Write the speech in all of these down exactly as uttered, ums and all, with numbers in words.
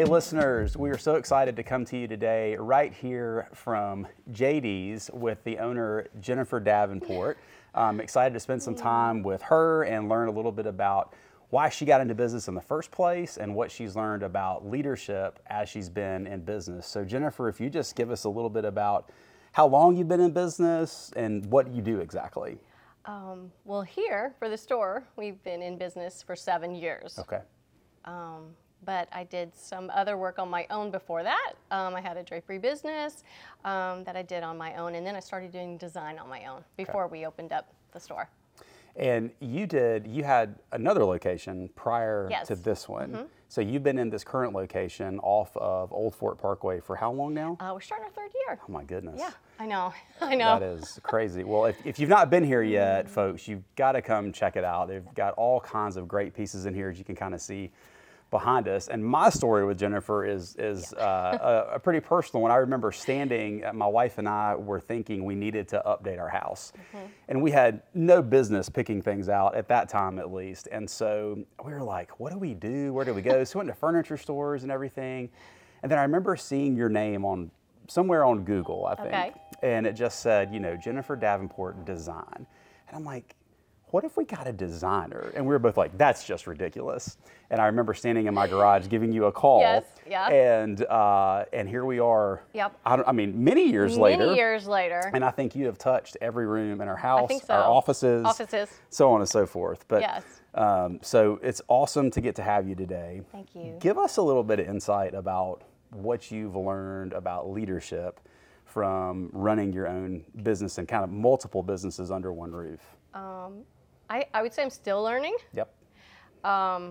listeners, we are so excited to come to you today right here from J D's with the owner, Jennifer Davenport. I'm excited to spend some time with her and learn a little bit about why she got into business in the first place and what she's learned about leadership as she's been in business. So Jennifer, if you just give us a little bit about how long you've been in business and what you do exactly. Um, well, here for the store, we've been in business for seven years. Okay. Um, but I did some other work on my own before that. Um, I had a drapery business um, that I did on my own, and then I started doing design on my own before Okay. we opened up the store. And you did, you had another location prior Yes. to this one. Mm-hmm. So you've been in this current location off of Old Fort Parkway for how long now? Uh, we're starting our third year. Oh my goodness. Yeah, I know, I know. That is crazy. Well, if, if you've not been here yet, folks, you've got to come check it out. They've got all kinds of great pieces in here, as you can kind of see behind us. And my story with Jennifer is is Yeah. uh, a, a pretty personal one. I remember standing, uh, my wife and I were thinking we needed to update our house. Mm-hmm. And we had no business picking things out at that time, at least. And so we were like, what do we do? Where do we go? So we went to furniture stores and everything. And then I remember seeing your name on somewhere on Google, I think. Okay. And it just said, you know, Jennifer Davenport Design. And I'm like, what if we got a designer? And we were both like, that's just ridiculous. And I remember standing in my garage giving you a call. Yes, yeah. And uh, and here we are. Yep. I, don't, I mean, many years Many later. years later. And I think you have touched every room in our house, think so. our offices, Offices. so on and so forth. But Yes. um, so it's awesome to get to have you today. Thank you. Give us a little bit of insight about what you've learned about leadership from running your own business and kind of multiple businesses under one roof. Um, I, I would say I'm still learning. Yep. Um,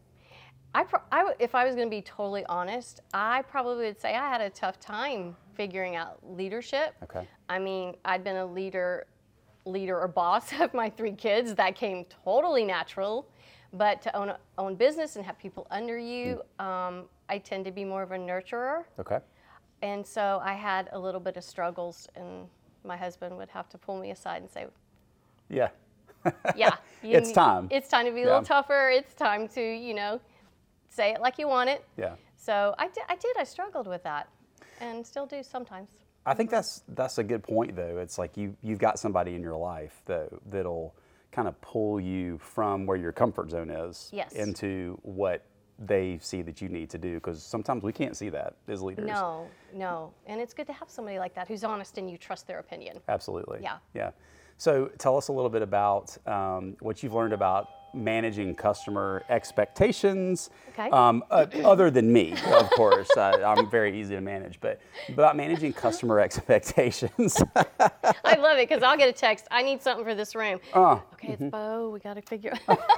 I, pro- I w- if I was going to be totally honest, I probably would say I had a tough time figuring out leadership. Okay. I mean, I'd been a leader, leader or boss of my three kids. That came totally natural. But to own a, own business and have people under you, mm. um, I tend to be more of a nurturer. Okay. And so I had a little bit of struggles, and my husband would have to pull me aside and say, Yeah. yeah. You It's need- time. It's time to be a Yeah. little tougher. It's time to, you know, say it like you want it. Yeah. So I did, I did. I struggled with that and still do sometimes. I think that's that's a good point, though. It's like you, you've got somebody in your life, though, that'll kind of pull you from where your comfort zone is Yes. into what they see that you need to do, because sometimes we can't see that as leaders. No, no. And it's good to have somebody like that who's honest and you trust their opinion. Absolutely. Yeah. Yeah. So tell us a little bit about um, what you've learned about managing customer expectations. Okay. Um, uh, other than me, of course. uh, I'm very easy to manage, but about managing customer expectations. I love it because I'll get a text, I need something for this room. Uh, Okay, it's Bo, we got to figure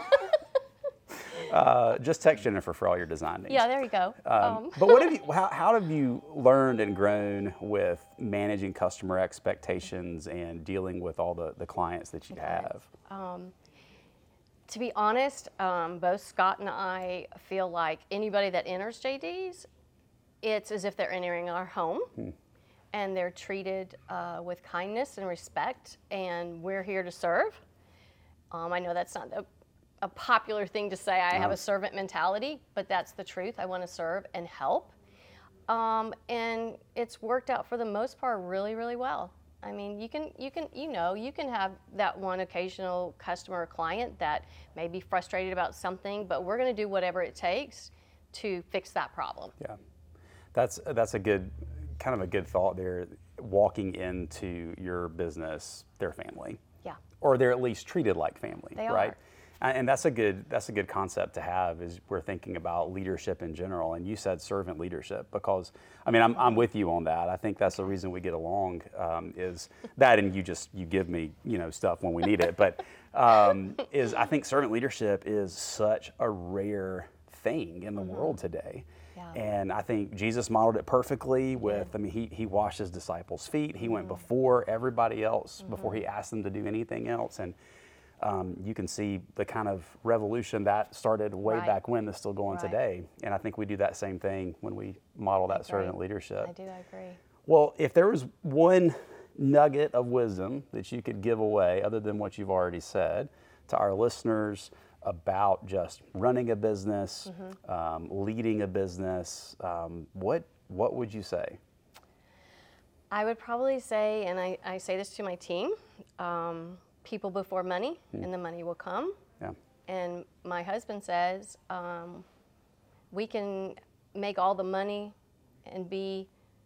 uh, just text Jennifer for all your design needs. Yeah, there you go. Um, Um, but what have you? How, how have you learned and grown with managing customer expectations and dealing with all the, the clients that you have? To be honest, um, both Scott and I feel like anybody that enters J D's, it's as if they're entering our home, Hmm. and they're treated uh, with kindness and respect, and we're here to serve. Um, I know that's not a, a popular thing to say, I have No. a servant mentality, but that's the truth. I want to serve and help. Um, and it's worked out for the most part really, really well. I mean, you can, you can, you know, you can have that one occasional customer or client that may be frustrated about something, but we're going to do whatever it takes to fix that problem. Yeah, that's that's a good kind of a good thought there. Walking into your business, their family, Yeah. or they're at least treated like family, They right? are. And that's a good that's a good concept to have, is we're thinking about leadership in general. And you said servant leadership, because I mean I'm I'm with you on that. I think that's the reason we get along, um, is that, and you just you give me you know stuff when we need it. But um, is I think servant leadership is such a rare thing in the Mm-hmm. world today. Yeah. And I think Jesus modeled it perfectly with, I mean, he, he washed his disciples' feet. He went before everybody else, before he asked them to do anything else. And um, you can see the kind of revolution that started way Right. back when that's still going Right. today. And I think we do that same thing when we model that agree. servant leadership. I do, I agree. Well, if there was one nugget of wisdom that you could give away, other than what you've already said, to our listeners about just running a business, Mm-hmm. um, leading a business, um, what what would you say? I would probably say, and I, I say this to my team, um, people before money, and the money will come. Yeah. And my husband says, um, we can make all the money and be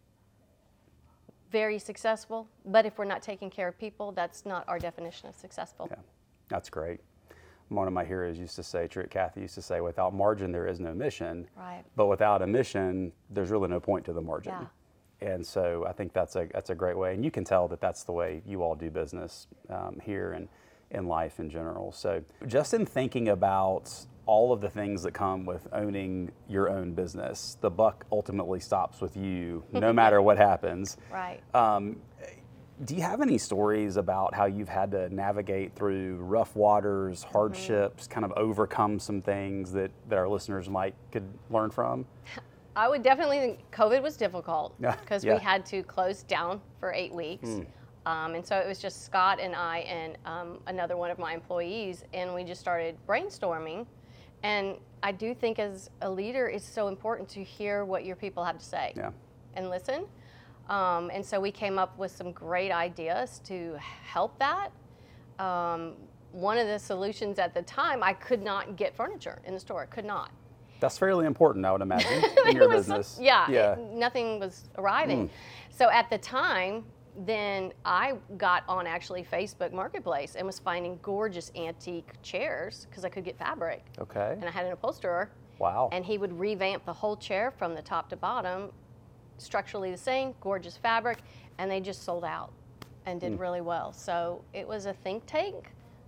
very successful, but if we're not taking care of people, that's not our definition of successful. Yeah, that's great. One of my heroes used to say, Truett Cathy used to say, without margin, there is no mission. Right. But without a mission, there's really no point to the margin. Yeah. And so I think that's a that's a great way, and you can tell that that's the way you all do business um, here and in life in general. So just in thinking about all of the things that come with owning your own business, the buck ultimately stops with you, no matter what happens. Right. Um, do you have any stories about how you've had to navigate through rough waters, hardships, kind of overcome some things that, that our listeners might could learn from? I would definitely think COVID was difficult Yeah, because yeah. we had to close down for eight weeks. Um, and so it was just Scott and I and um, another one of my employees, and we just started brainstorming. And I do think as a leader, it's so important to hear what your people have to say Yeah. and listen. Um, and so we came up with some great ideas to help that. Um, one of the solutions at the time, I could not get furniture in the store, could not. That's fairly important, I would imagine, in It your was- business. Yeah, Yeah. it- nothing was arriving. So at the time, then I got on actually Facebook Marketplace and was finding gorgeous antique chairs because I could get fabric. Okay. And I had an upholsterer, Wow. and he would revamp the whole chair from the top to bottom, structurally the same, gorgeous fabric, and they just sold out and did really well. So it was a think tank.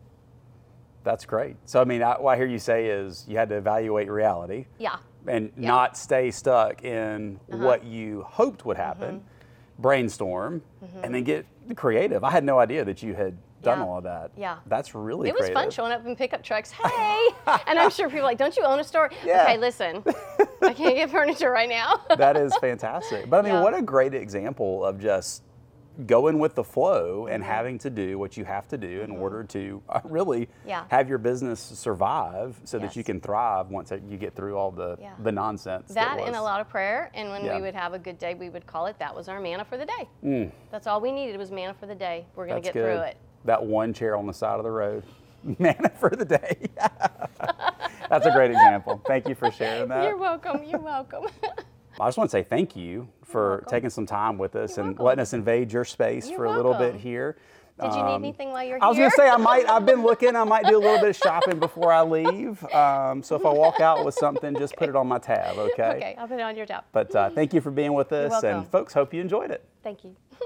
That's great. So, I mean, I, what I hear you say is you had to evaluate reality Yeah. and Yeah. not stay stuck in what you hoped would happen, Mm-hmm. brainstorm, and then get creative. I had no idea that you had done Yeah. all of that. Yeah. That's really It was creative. fun showing up in pickup trucks. Hey! And I'm sure people are like, don't you own a store? Yeah. Okay, listen, I can't get furniture right now. That is fantastic. But I mean, Yeah. what a great example of just going with the flow and Mm-hmm. having to do what you have to do in order to uh, really Yeah. have your business survive so that you Yes. can thrive once you get through all the, Yeah. the nonsense. That was. and a lot of prayer, and when Yeah. we would have a good day, we would call it, that was our manna for the day. That's all we needed was manna for the day. We're going to That's get good. through it. That one chair on the side of the road, manna for the day. That's a great example. Thank you for sharing that. You're welcome. You're welcome. I just want to say thank you for welcome. taking some time with us You're and welcome. letting us invade your space You're for a little bit welcome. here. Did you need Um, anything while you're I was here? going to say I might. I've been looking. I might do a little bit of shopping before I leave. Um, so if I walk out with something, just put it on my tab. Okay. Okay, I'll put it on your tab. But uh, thank you for being with us, welcome. and folks, hope you enjoyed it. Thank you.